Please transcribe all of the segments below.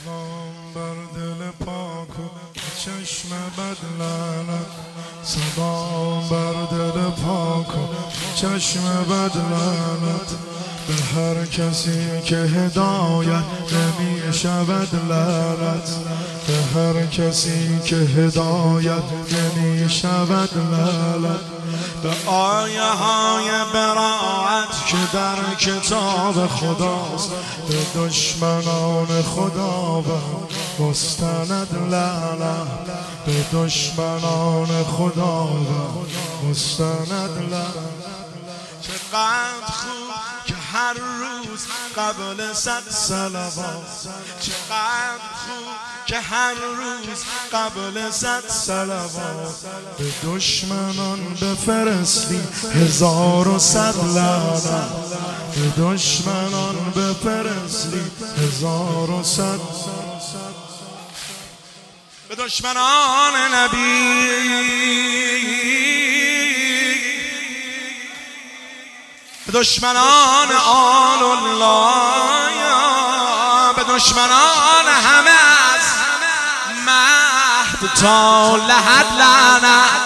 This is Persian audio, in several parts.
سلام بر دل پاک و چشم بد لعنت، سلام بر دل پاک و چشم بد لعنت، به هر کسی که هدایت نمی شود لعنت، به هر کسی که هدایت نمی شود لعنت، به آیه های براعت که در کتاب خداست، به دشمنان خدا و مستند لعنت، به دشمنان خدا و مستند لعنت. چقدر خوب که هر روز قبل 100 صلوات، چقدر خوب که هر روز قبل 100 صلوات، به دشمنان بفرستی 1100 لعنت، به دشمنان بفرستی 1100، به دشمنان نبی، به دشمنان آل الله، به دشمنان همه از مهد تا لحد لعنت.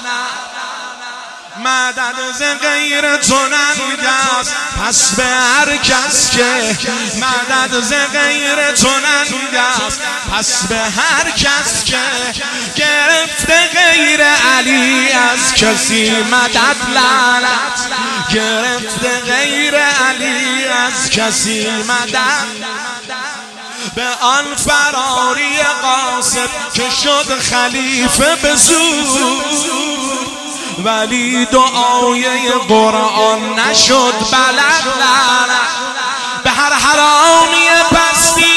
مدد ز غیر تو ننگ است، پس به هر کس که مدد ز غیر تو ننگ است، پس به هر کس که گرفته غیر علی از کسی مدد لعنت، گرفته غیر علی از کسی مدد. به آن فراری قاسد که شد خلیفه به زور، ولی دعای قرآن نشد بلد لعنت. به هر حرامی پستی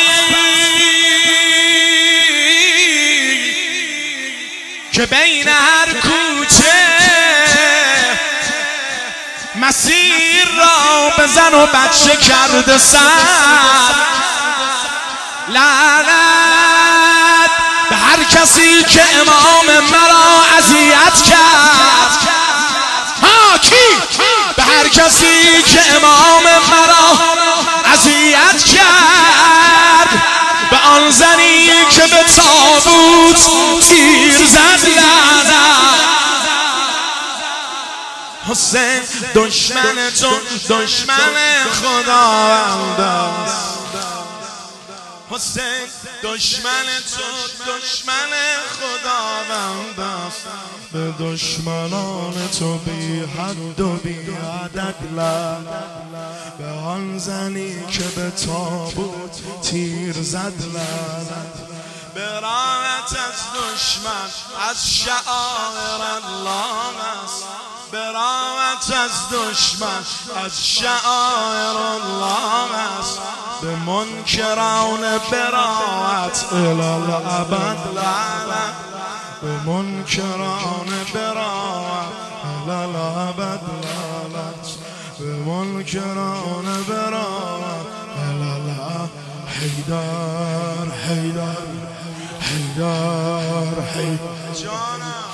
که بین هر کوچه مسیر را به زن و بچه کرده سر لعنت. به هر کسی که امام مرا اذیت کرد، به هر کسی که امام مرا اذیت کرد، به آن زنی که به تابوت تیر زد لعنت. حسین دشمن تو دشمن خداوند است، حسین دشمن تو دشمن خداوند است، به دشمنان تو بی حد و بی عدد لعنت. به آن زنی که به تابوت تیر زد لعنت. براءت از دشمن از شعائر الله است، براءت از دشمن از شعائر الله است. به منکران براءت الی الابد لعنت، به منکران براءت الی الابد لعنت، به منکران براءت الی الابد. حیدر حیدر حیدر حیدر جانم.